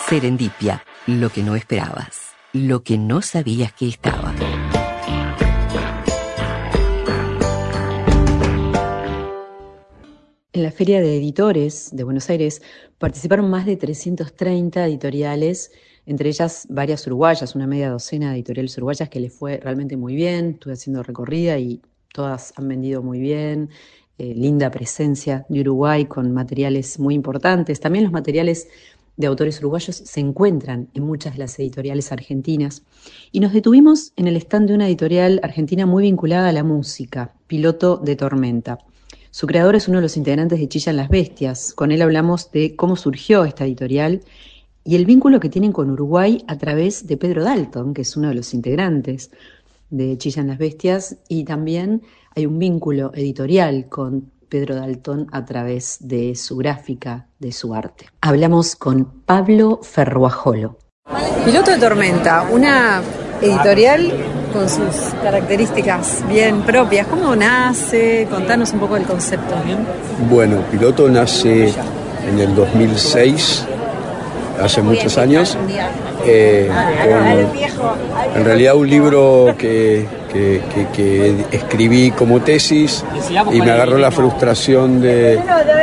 Serendipia, lo que no esperabas, lo que no sabías que estaba. En la Feria de Editores de Buenos Aires participaron más de 330 editoriales, entre ellas varias uruguayas, una media docena de editoriales uruguayas que les fue realmente muy bien. Estuve haciendo recorrida y todas han vendido muy bien. Linda presencia de Uruguay con materiales muy importantes. También los materiales de autores uruguayos se encuentran en muchas de las editoriales argentinas. Y nos detuvimos en el stand de una editorial argentina muy vinculada a la música, Piloto de Tormenta. Su creador es uno de los integrantes de Chillan las Bestias. Con él hablamos de cómo surgió esta editorial y el vínculo que tienen con Uruguay a través de Pedro Dalton, que es uno de los integrantes de Chillan las Bestias, y también hay un vínculo editorial con Pedro Dalton a través de su gráfica, de su arte. Hablamos con Pablo Ferruajolo. Piloto de Tormenta, una editorial con sus características bien propias. ¿Cómo nace? Contanos un poco del concepto. Bueno, Piloto nace en el 2006, hace muchos años, con en realidad un libro que escribí como tesis y me agarró la frustración de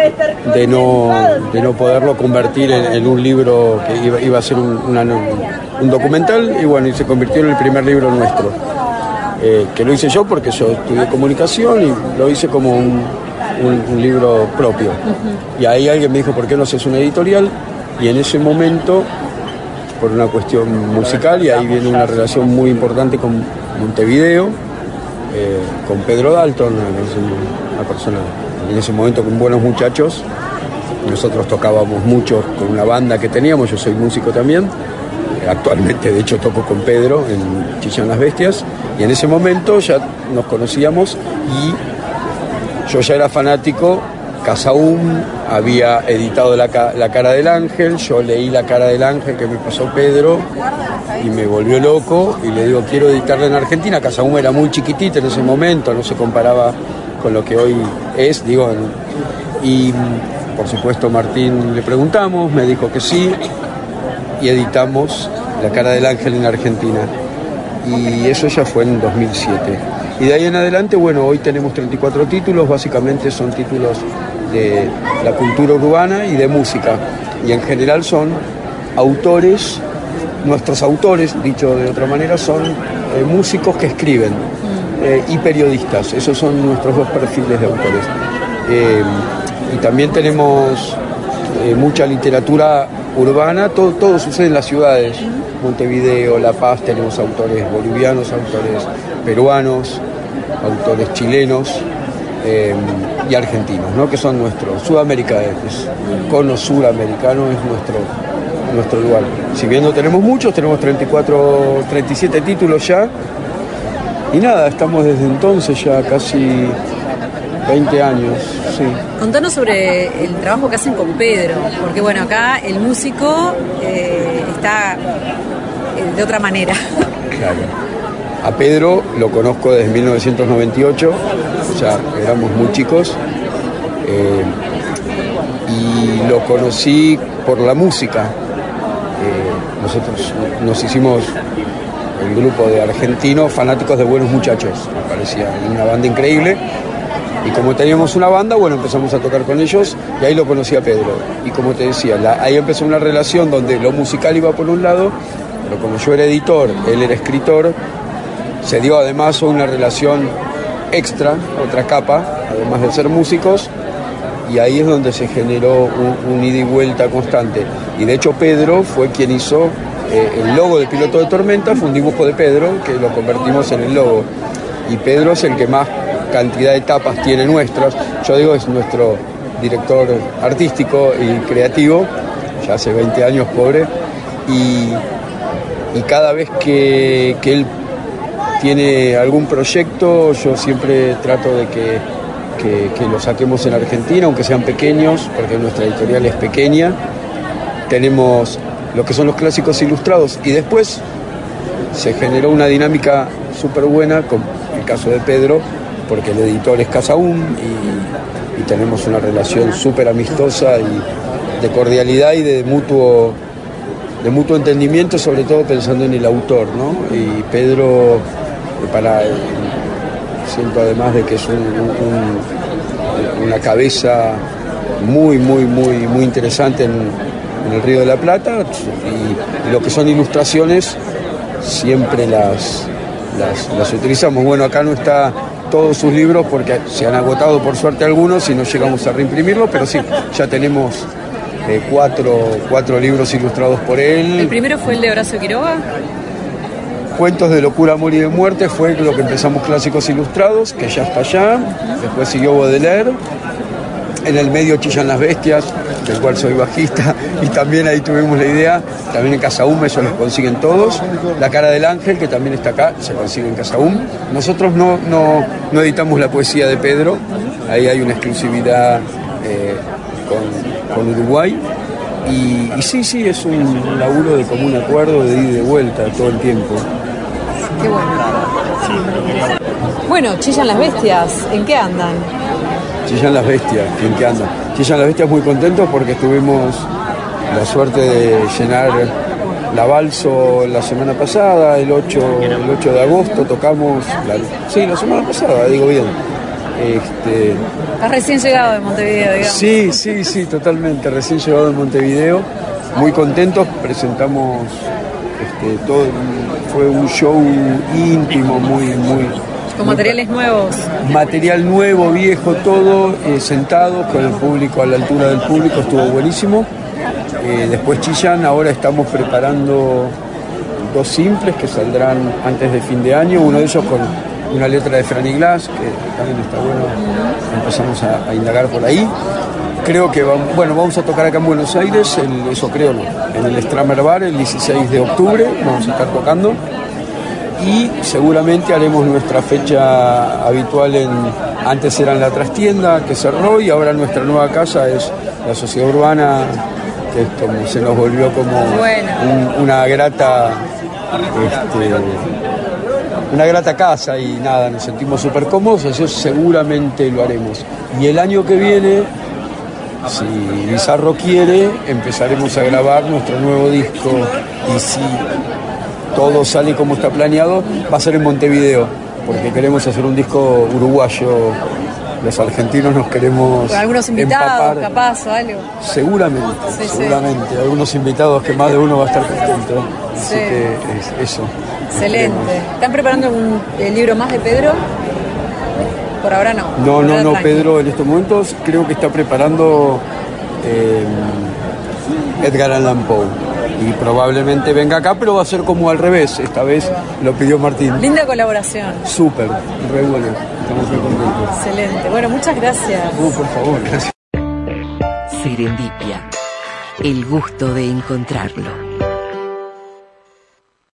no poderlo convertir en un libro que iba a ser un documental, y bueno, y se convirtió en el primer libro nuestro, que lo hice yo porque yo estudié comunicación y lo hice como un libro propio. Y ahí alguien me dijo, ¿por qué no haces una editorial? Y en ese momento, por una cuestión musical, y ahí viene una relación muy importante con Montevideo, con Pedro Dalton, una persona en ese momento con buenos muchachos. Nosotros tocábamos mucho con una banda que teníamos, yo soy músico también, actualmente de hecho toco con Pedro en Chillan las Bestias, y en ese momento ya nos conocíamos y yo ya era fanático. Casaúm había editado la Cara del Ángel, yo leí La Cara del Ángel que me pasó Pedro y me volvió loco, y le digo, quiero editarla en Argentina. Casaúm era muy chiquitita en ese momento, no se comparaba con lo que hoy es, y por supuesto Martín le preguntamos, me dijo que sí, y editamos La Cara del Ángel en Argentina, y eso ya fue en 2007. Y de ahí en adelante, bueno, hoy tenemos 34 títulos, básicamente son títulos de la cultura urbana y de música, y en general son autores, nuestros autores, dicho de otra manera, son músicos que escriben y periodistas. Esos son nuestros dos perfiles de autores. Y también tenemos mucha literatura urbana, todo sucede en las ciudades. Montevideo, La Paz, tenemos autores bolivianos, autores peruanos, autores chilenos y argentinos, ¿no? Que son nuestros. Sudamérica el cono suramericano es nuestro lugar. Si bien no tenemos muchos, tenemos 37 títulos ya. Y nada, estamos desde entonces ya casi 20 años, sí. Contanos sobre el trabajo que hacen con Pedro, porque bueno, acá el músico está de otra manera. Claro. A Pedro lo conozco desde 1998, o sea, éramos muy chicos, y lo conocí por la música. Nosotros nos hicimos el grupo de argentinos fanáticos de Buenos Muchachos, me parecía una banda increíble, y como teníamos una banda, bueno, empezamos a tocar con ellos, y ahí lo conocí a Pedro, y como te decía, ahí empezó una relación donde lo musical iba por un lado, pero como yo era editor, él era escritor, se dio además una relación extra, otra capa, además de ser músicos, y ahí es donde se generó un ida y vuelta constante. Y de hecho Pedro fue quien hizo el logo de Piloto de Tormenta, fue un dibujo de Pedro que lo convertimos en el logo. Y Pedro es el que más cantidad de tapas tiene nuestras. Yo digo, es nuestro director artístico y creativo, ya hace 20 años, pobre, y cada vez que él tiene algún proyecto, yo siempre trato de que lo saquemos en Argentina, aunque sean pequeños, porque nuestra editorial es pequeña. Tenemos lo que son los clásicos ilustrados, y después se generó una dinámica súper buena con el caso de Pedro, porque el editor es Casaúm y tenemos una relación súper amistosa y de cordialidad y de mutuo mutuo entendimiento, sobre todo pensando en el autor, ¿no? Y Pedro, siento además de que es una cabeza muy interesante en el Río de la Plata, y lo que son ilustraciones siempre las utilizamos. Bueno, acá no está todos sus libros porque se han agotado por suerte algunos y no llegamos a reimprimirlos, pero sí, ya tenemos 4 libros ilustrados por él. ¿El primero fue el de Horacio Quiroga? Cuentos de locura, amor y de muerte fue lo que empezamos, Clásicos Ilustrados, que ya está allá. Después siguió Baudelaire. En el medio Chillan las bestias, del cual soy bajista, y también ahí tuvimos la idea. También en Casa UM, eso los consiguen todos. La cara del ángel, que también está acá, se consigue en Casa UM. Nosotros no editamos la poesía de Pedro, ahí hay una exclusividad con Uruguay. Y sí, es un laburo de común acuerdo, de ida y de vuelta todo el tiempo. Qué bueno. Bueno, Chillan las bestias, ¿en qué andan? Chillan las bestias, ¿en qué andan? Chillan las bestias muy contentos porque tuvimos la suerte de llenar la Balso la semana pasada, el 8 de agosto tocamos, la semana pasada, digo bien. Estás recién llegado de Montevideo, digamos. Sí, totalmente, recién llegado de Montevideo, muy contentos, presentamos todo, fue un show íntimo, muy con materiales nuevos. Material nuevo, viejo, todo, sentados con el público, a la altura del público, estuvo buenísimo. Después Chillan, ahora estamos preparando 2 simples que saldrán antes de fin de año, uno de ellos con una letra de Franny Glass, que también está bueno, empezamos a indagar por ahí. Creo que vamos a tocar acá en Buenos Aires, en el Stramer Bar el 16 de octubre, vamos a estar tocando. Y seguramente haremos nuestra fecha habitual antes era en la trastienda, que cerró, y ahora nuestra nueva casa es la Sociedad Urbana, que se nos volvió como una grata casa, y nada, nos sentimos súper cómodos, eso seguramente lo haremos. Y el año que viene, si Bizarro quiere, empezaremos a grabar nuestro nuevo disco, y si todo sale como está planeado, va a ser en Montevideo, porque queremos hacer un disco uruguayo. Los argentinos nos queremos con algunos invitados, empapar. capaz o algo. Seguramente. Algunos invitados que más de uno va a estar contento. Así que es eso. Excelente. ¿Están preparando el libro más de Pedro? Por ahora no. No, Pedro en estos momentos creo que está preparando Edgar Allan Poe. Y probablemente venga acá, pero va a ser como al revés. Esta vez lo pidió Martín. Linda colaboración. Súper, re bueno. Estamos muy contentos. Excelente. Bueno, muchas gracias. Por favor, gracias. Serendipia. El gusto de encontrarlo.